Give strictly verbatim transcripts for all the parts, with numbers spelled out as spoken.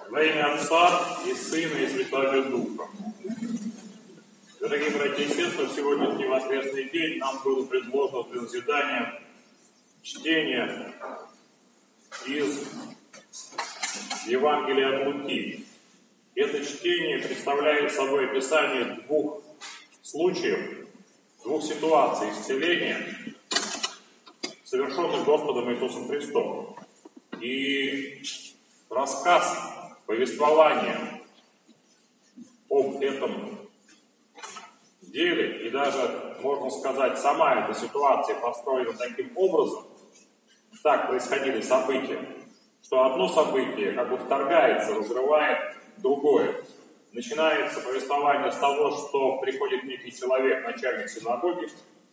Во имя Отца и Сына и Святого Духа. Дорогие братья и сестры, в сегодняшний воскресный день нам было предложено для назидания чтение из Евангелия от Луки. Это чтение представляет собой описание двух случаев, двух ситуаций исцеления, совершенных Господом Иисусом Христом. И рассказ, повествование об этом деле, и даже, можно сказать, сама эта ситуация построена таким образом, так происходили события, что одно событие как бы вторгается, разрывает другое. Начинается повествование с того, что приходит некий человек, начальник синагоги,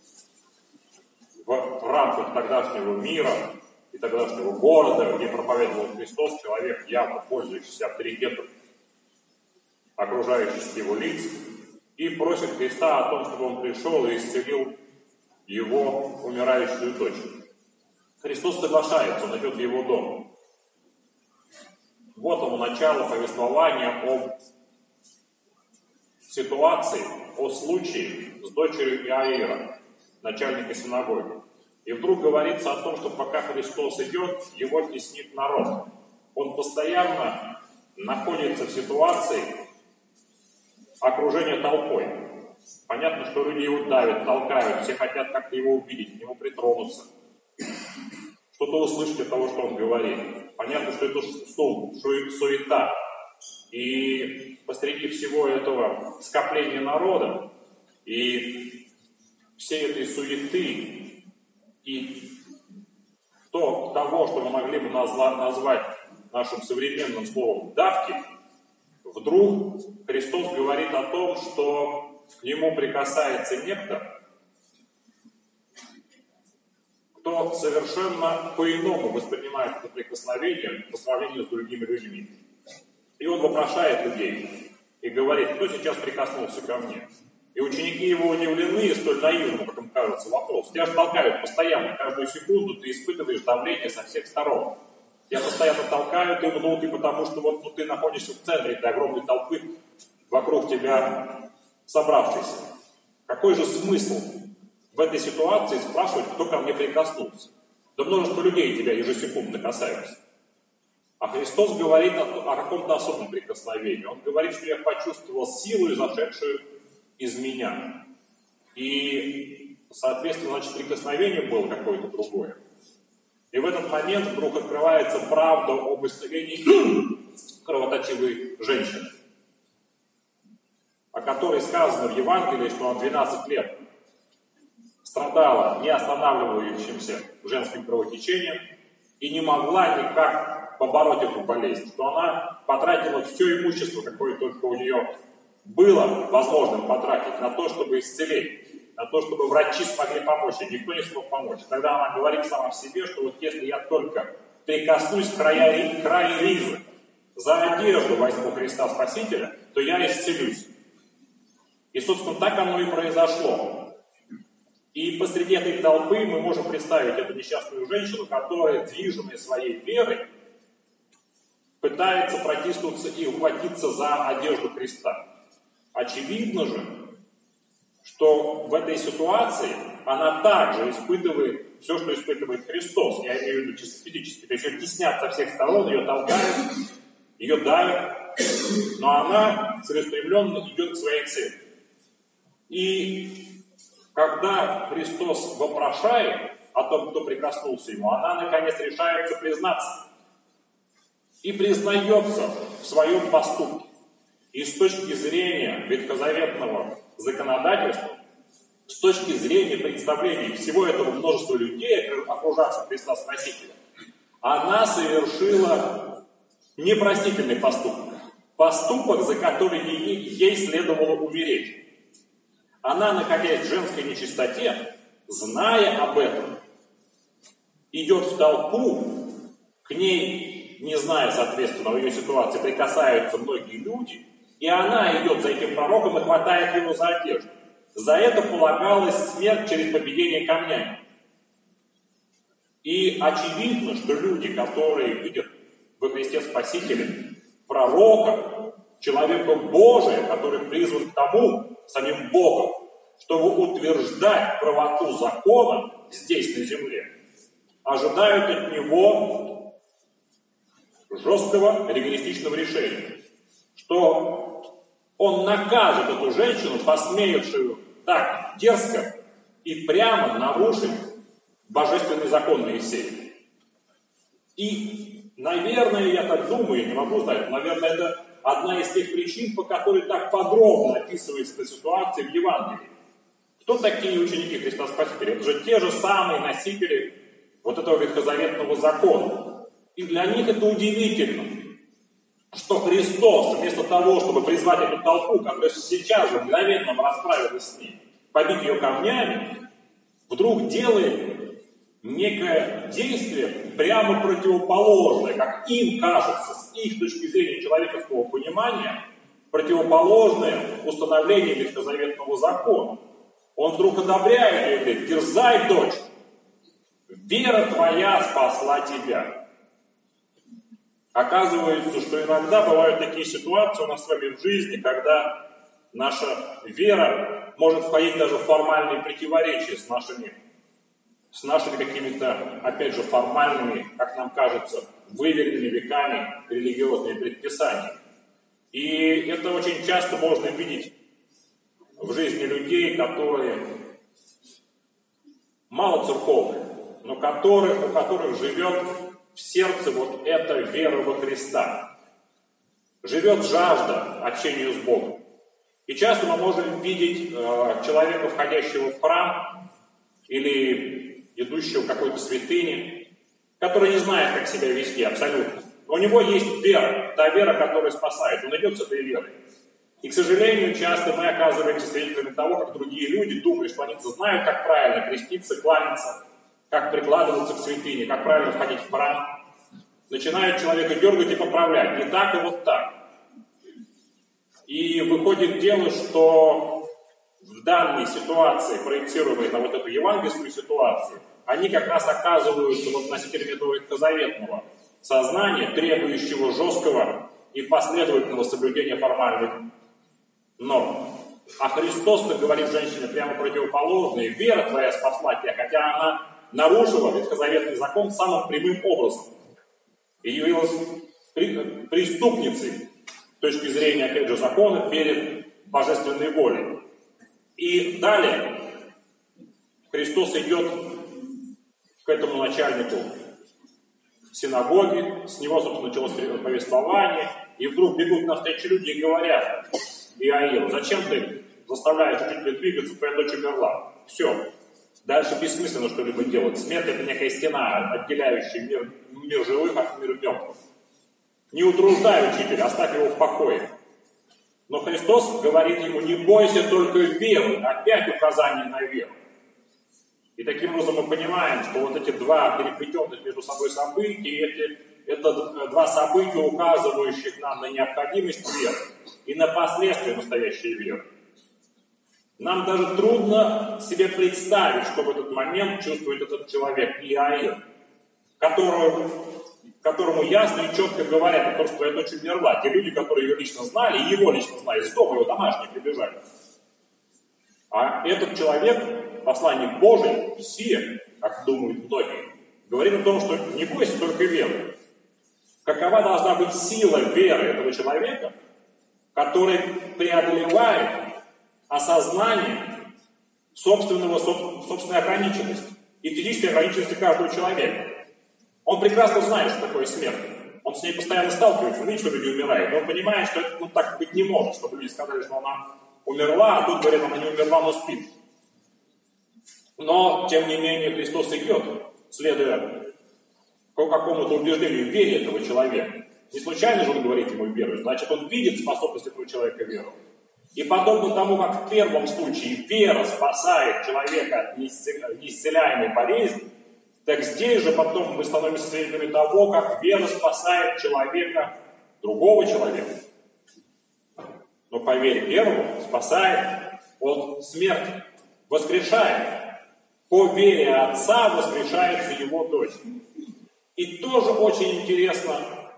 в рамках тогдашнего мира и тогдашнего города, где проповедовал Христос, человек, явно пользующийся авторитетом окружающих его лиц, и просит Христа о том, чтобы он пришел и исцелил его умирающую дочь. Христос соглашается, он идет в его дом. Вот ему начало повествования об ситуации, о случае с дочерью Иаира, начальника синагоги. И вдруг говорится о том, что пока Христос идет, его теснит народ. Он постоянно находится в ситуации окружения толпой. Понятно, что люди его давят, толкают, все хотят как-то его увидеть, к нему притронуться, что-то услышать от того, что он говорит. Понятно, что это шум, суета. И посреди всего этого скопления народа и всей этой суеты и то, того, что мы могли бы назва, назвать нашим современным словом давки, вдруг Христос говорит о том, что к нему прикасается некто, кто совершенно по-иному воспринимает это прикосновение по сравнению с другими людьми. И он вопрошает людей и говорит: кто сейчас прикоснулся ко мне? И ученики его удивлены столь наивному, как им кажется, вопрос. Тебя же толкают постоянно, каждую секунду ты испытываешь давление со всех сторон. Тебя постоянно толкают и мнут, и потому что вот, ну, ты находишься в центре этой огромной толпы, вокруг тебя собравшейся. Какой же смысл в этой ситуации спрашивать, кто ко мне прикоснулся? Да множество людей тебя ежесекундно касаются. А Христос говорит о, о каком-то особом прикосновении. Он говорит, что я почувствовал силу, изошедшую из меня. И, соответственно, значит, прикосновение было какое-то другое. И в этот момент вдруг открывается правда об исцелении кровоточивой женщины, о которой сказано в Евангелии, что она двенадцать лет страдала неостанавливающимся женским кровотечением и не могла никак побороть эту болезнь, что она потратила все имущество, какое только у нее было возможным потратить на то, чтобы исцелить, на то, чтобы врачи смогли помочь, и никто не смог помочь. Тогда она говорит сама в себе, что вот если я только прикоснусь к краю, краю ризы, за одежду возьму Христа Спасителя, то я исцелюсь. И, собственно, так оно и произошло. И посреди этой толпы мы можем представить эту несчастную женщину, которая, движимая своей верой, пытается протиснуться и ухватиться за одежду Христа. Очевидно же, что в этой ситуации она также испытывает все, что испытывает Христос. Я имею в виду чисто физически. То есть ее теснят со всех сторон, ее толкают, ее давят, но она целеустремленно идет к своей цели. И когда Христос вопрошает о том, кто прикоснулся ему, она наконец решается признаться и признается в своем поступке. И с точки зрения ветхозаветного законодательства, с точки зрения представлений всего этого множества людей, окружавших Христа Спасителя, она совершила непростительный поступок. Поступок, за который ей, ей следовало умереть. Она, находясь в женской нечистоте, зная об этом, идет в толпу, к ней, не зная, соответственно, в ее ситуации, прикасаются многие люди, и она идет за этим пророком и хватает его за одежду. За это полагалась смерть через побиение камнями. И очевидно, что люди, которые видят во Христе Спасителе пророка, человека Божия, который призван к тому, самим Богом, чтобы утверждать правоту закона здесь, на земле, ожидают от него жесткого регулистичного решения, что он накажет эту женщину, посмеявшую так дерзко и прямо нарушить божественный закон Моисея. И, наверное, я так думаю, я не могу знать, наверное, это одна из тех причин, по которой так подробно описывается эта ситуация в Евангелии. Кто такие ученики Христа Спасителя? Это же те же самые носители вот этого ветхозаветного закона. И для них это удивительно, что Христос, вместо того, чтобы призвать эту толпу, которая сейчас же мгновенно расправилась с ней, побить ее камнями, вдруг делает некое действие прямо противоположное, как им кажется, с их точки зрения человеческого понимания, противоположное установлению ветхозаветного закона. Он вдруг одобряет и говорит: дерзай, дочь, вера твоя спасла тебя. Оказывается, что иногда бывают такие ситуации у нас с вами в жизни, когда наша вера может входить даже в формальные противоречия с нашими, с нашими какими-то, опять же, формальными, как нам кажется, выверенными веками религиозными предписаниями. И это очень часто можно видеть в жизни людей, которые мало церковные, но которых, у которых живет в сердце вот эта вера во Христа. Живет жажда общения с Богом. И часто мы можем видеть э, человека, входящего в храм или идущего в какой-то святыне, который не знает, как себя вести абсолютно. Но у него есть вера, та вера, которая спасает. Он идет с этой верой. И, к сожалению, часто мы оказываемся свидетелями того, как другие люди думают, что они знают, как правильно креститься, кланяться, как прикладываться к святыне, как правильно входить в храм. Начинают человека дергать и поправлять. Не так и вот так. И выходит дело, что в данной ситуации, проецируемой на вот эту евангельскую ситуацию, они как раз оказываются вот носителями этого ветхозаветного сознания, требующего жесткого и последовательного соблюдения формальных норм. А Христос-то говорит женщине прямо противоположное: вера твоя спасла тебя, хотя она нарушила ветхозаветный закон самым прямым образом и явилась преступницей с точки зрения, опять же, закона перед божественной волей. И далее Христос идет к этому начальнику синагоги, с него, собственно, началось повествование, и вдруг бегут навстречу люди и говорят: Иаиру, зачем ты заставляешь учителя двигаться, твоя дочь умерла? Все. Дальше бессмысленно что-либо делать. Смерть — это некая стена, отделяющая мир, мир живых от мира мертвых. Не утруждай учителя, оставь его в покое. Но Христос говорит ему: не бойся только веры. Опять указание на веру. И таким образом мы понимаем, что вот эти два переплетенных между собой события, эти, это два события, указывающих нам на необходимость веры и на последствия настоящей веры. Нам даже трудно себе представить, что в этот момент чувствует этот человек, Иаир, которому, которому ясно и четко говорят о том, что твоя дочь умерла. Те люди, которые ее лично знали, и его лично знали, из дома его домашние прибежали. А этот человек, посланник Божий, все, как думают многие, говорит о том, что не бойся только веры. Какова должна быть сила веры этого человека, который преодолевает осознание собственного, собственной ограниченности и физической ограниченности каждого человека. Он прекрасно знает, что такое смерть. Он с ней постоянно сталкивается, он видит, что люди умирают, но он понимает, что это ну, так быть не может, чтобы люди сказали, что она умерла, а тут говорят, она не умерла, но спит. Но, тем не менее, Христос идет, следуя по какому-то убеждению в вере этого человека. Не случайно же он говорит ему веру, значит, он видит способность этого человека веровать. И подобно тому, как в первом случае вера спасает человека от неисцеляемой болезни, так здесь же потом мы становимся свидетелями того, как вера спасает человека, другого человека. Но по вере первого спасает от смерти, воскрешает. По вере отца воскрешается его дочь. И тоже очень интересно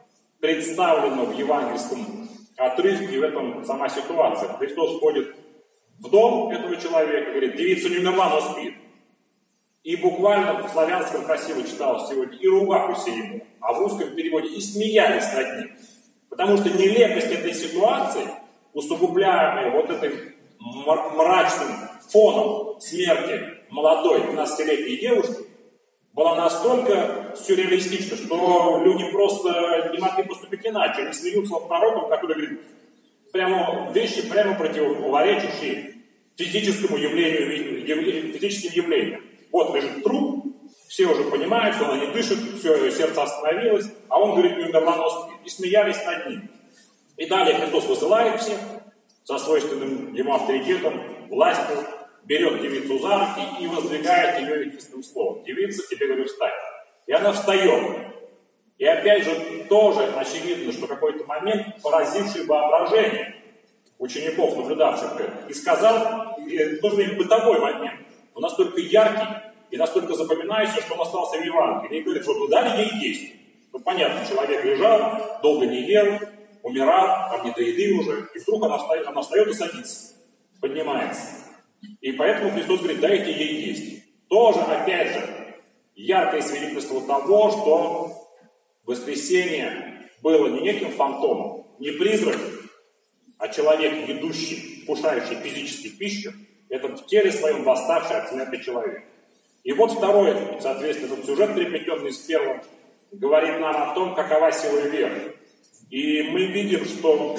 представлено в евангельском отрывке, в этом сама ситуация. Христос входит в дом этого человека, говорит, девица не умерла, но спит. И буквально в славянском красиво читалось сегодня, и ругались ему, а в русском переводе и смеялись над ним. Потому что нелепость этой ситуации, усугубляемая вот этим мрачным фоном смерти молодой двенадцатилетней девушки, была настолько сюрреалистична, что люди просто не могли поступить иначе. Они смеются над народом, который говорит прямо вещи, прямо противоречащие физическому явлению, явлению, физическим явлениям. Вот лежит труп, все уже понимают, что она не дышит, все, сердце остановилось, а он говорит, не умерла, но спит. И смеялись над ним. И далее Христос высылает всех со свойственным ему авторитетом, властью, берет девицу за руки и воздвигает ее единственным словом. Девица, тебе говорю, встань. И она встает. И опять же, тоже очевидно, что какой-то момент, поразивший воображение учеников, наблюдавших это, и сказал, и должен быть бытовой момент, но настолько яркий и настолько запоминающийся, что он остался в Евангелии. И говорит, что вы дали ей есть. Ну, понятно, человек лежал, долго не ел, умирал, там не до еды уже, и вдруг она встает, она встает и садится, поднимается. И поэтому Христос говорит, дайте ей есть. Тоже, опять же, яркое свидетельство того, что воскресение было не неким фантомом, не призраком, а человек, ведущий, вкушающий физически пищу, это в теле своем восставший от смерти человек. И вот второй, соответственно, этот сюжет, переплетенный с первым, говорит нам о том, какова сила веры. И мы видим, что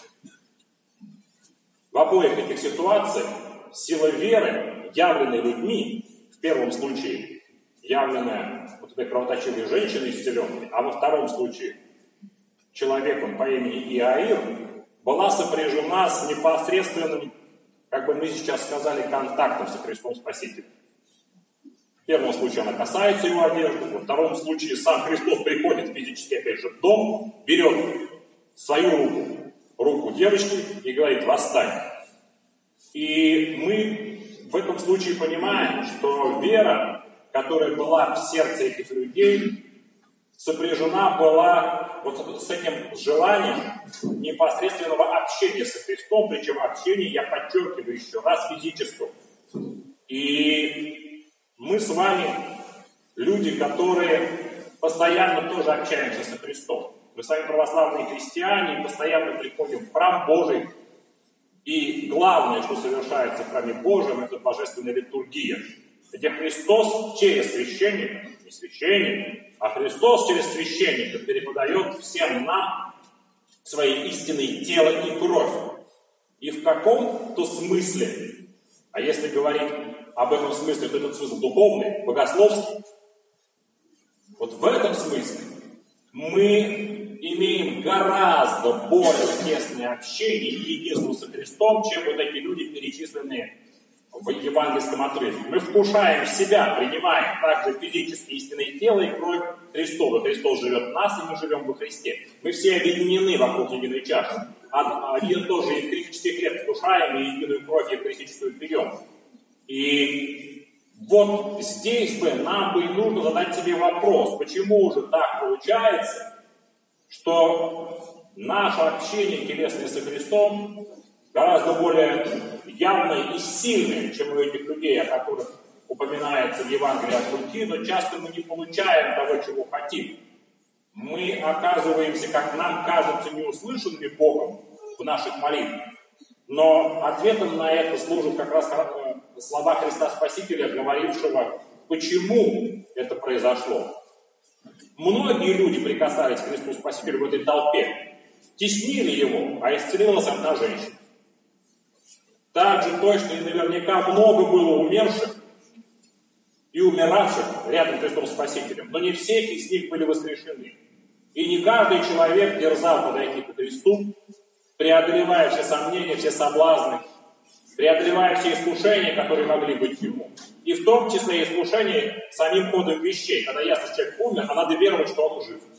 в обоих этих ситуациях сила веры, явленная людьми, в первом случае, явленная вот этой кровоточивой женщиной исцеленной, а во втором случае человеком по имени Иаир, была сопряжена с непосредственным, как бы мы сейчас сказали, контактом со Христом Спасителем. В первом случае она касается его одежды, во втором случае сам Христос приходит физически, опять же, в дом, берет свою руку, руку девочки и говорит, восстань. И мы в этом случае понимаем, что вера, которая была в сердце этих людей, сопряжена была вот с этим желанием непосредственного общения со Христом, причем общение, я подчеркиваю еще раз, физического. И мы с вами люди, которые постоянно тоже общаемся со Христом. Мы с вами православные христиане, постоянно приходим в храм Божий. И главное, что совершается в храме Божьем, это божественная литургия, где Христос через священника, не священник, а Христос через священника переподает всем нам свои истинные тело и кровь. И в каком-то смысле, а если говорить об этом смысле, то этот смысл духовный, богословский, вот в этом смысле мы имеем гораздо более тесное общение и единство со Христом, чем вот эти люди, перечисленные в евангельском отрывке. Мы вкушаем в себя, принимаем также физически истинное тело и кровь Христова. Христос живет в нас, и мы живем во Христе. Мы все объединены вокруг единой чаши. Один тоже евхаристический хлеб вкушаем, и единую кровь евхаристическую пьем. И вот здесь бы нам бы нужно задать себе вопрос, почему же так получается, что наше общение телесное со Христом гораздо более явное и сильное, чем у этих людей, о которых упоминается в Евангелии от Луки, но часто мы не получаем того, чего хотим. Мы оказываемся, как нам кажется, неуслышанными Богом в наших молитвах. Но ответом на это служат как раз слова Христа Спасителя, говорившего, почему это произошло. Многие люди прикасались к Христу Спасителю в этой толпе, теснили его, а исцелилась одна женщина. Также точно и наверняка много было умерших и умиравших рядом с Христом Спасителем, но не все из них были воскрешены. И не каждый человек дерзал подойти к Христу, преодолевая все сомнения, все соблазны, преодолевая все искушения, которые могли быть ему. И в том числе искушение самим ходом вещей. Когда ясно, что человек умер, а надо веровать, что он жив.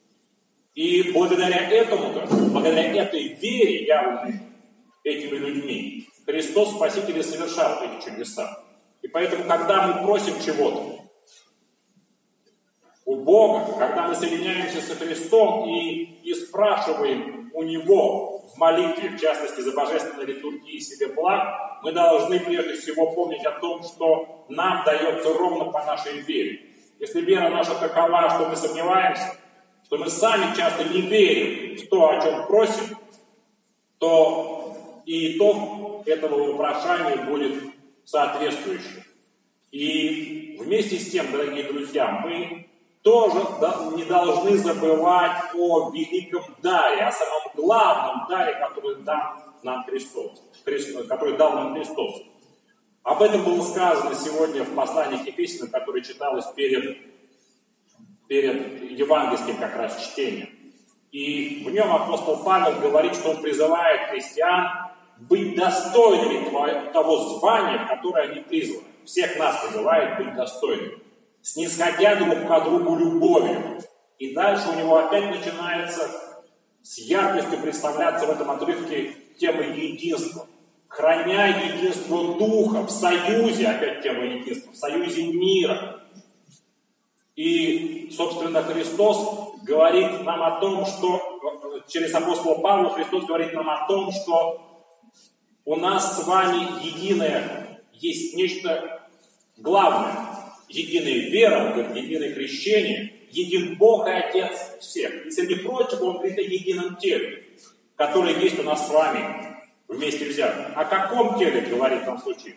И благодаря этому-то, благодаря этой вере, явленной этими людьми, Христос Спаситель совершал эти чудеса. И поэтому, когда мы просим чего-то, у Бога, когда мы соединяемся со Христом и, и спрашиваем у Него в молитве, в частности за божественной литургией себе благ, мы должны прежде всего помнить о том, что нам дается ровно по нашей вере. Если вера наша такова, что мы сомневаемся, что мы сами часто не верим в то, о чем просим, то и итог этого вопрошания будет соответствующим. И вместе с тем, дорогие друзья, мы тоже не должны забывать о великом даре, о самом главном даре, который дал нам Христос, который дал нам Христос. Об этом было сказано сегодня в послании к Ефесянам, которое читалось перед, перед евангельским как раз чтением. И в нем апостол Павел говорит, что он призывает христиан быть достойными того звания, в которое они призваны. Всех нас призывает быть достойными, снисходя друг к другу любовью. И дальше у него опять начинается с яркостью представляться в этом отрывке тема единства. Храня единство Духа в союзе, опять тема единства, в союзе мира. И, собственно, Христос говорит нам о том, что, через апостола Павла Христос говорит нам о том, что у нас с вами единое, есть нечто главное. Единая вера, он говорит, единое крещение, един Бог и Отец всех. И среди прочего он говорит о едином теле, которое есть у нас с вами вместе взятым. О каком теле говорит в том случае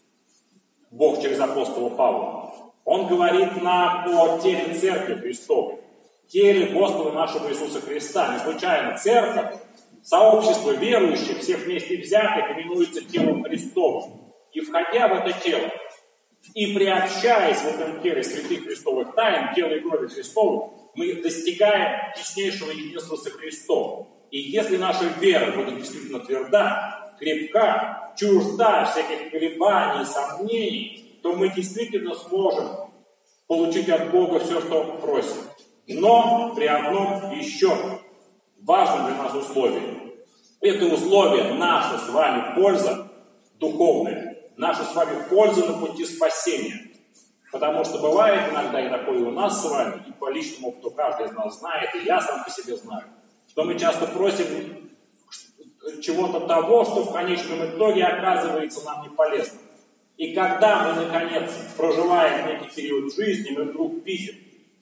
Бог через апостола Павла? Он говорит нам о теле Церкви Христовой, теле Господа нашего Иисуса Христа. Не случайно церковь, сообщество верующих, всех вместе взятых, именуется телом Христовым. И входя в это тело, и приобщаясь в этом теле святых Христовых тайн, тела и крови Христовых, мы достигаем теснейшего единства со Христом. И если наша вера будет действительно тверда, крепка, чужда всяких колебаний, сомнений, то мы действительно сможем получить от Бога все, что просим. Но при одном еще важном для нас условии. Это условие наша с вами польза духовная. Наша с вами польза на пути спасения. Потому что бывает иногда и такое у нас с вами, и по личному опыту каждый из нас знает, и я сам по себе знаю, что мы часто просим чего-то того, что в конечном итоге оказывается нам не полезным. И когда мы, наконец, проживаем некий период жизни, мы вдруг видим,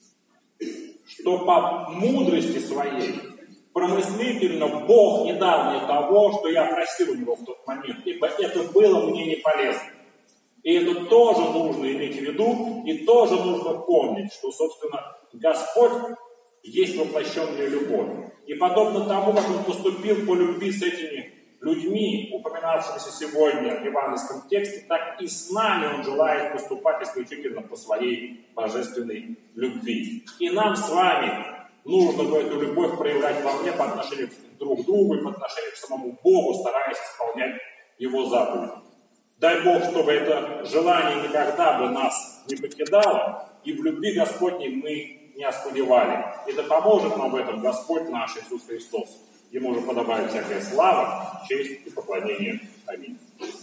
что по мудрости своей, промыслительно Бог не дал мне того, что я просил у Него в тот момент, ибо это было мне не полезно. И это тоже нужно иметь в виду, и тоже нужно помнить, что, собственно, Господь есть воплощенная любовь. И подобно тому, как Он поступил по любви с этими людьми, упоминавшимися сегодня в евангельском тексте, так и с нами Он желает поступать исключительно по своей божественной любви. И нам с вами нужно бы эту любовь проявлять во мне по отношению друг к другу и по отношению к самому Богу, стараясь исполнять Его заповеди. Дай Бог, чтобы это желание никогда бы нас не покидало, и в любви Господней мы не оскудевали. И да поможет нам в этом Господь наш Иисус Христос. Ему же подобает всякая слава, честь и поклонение. Аминь.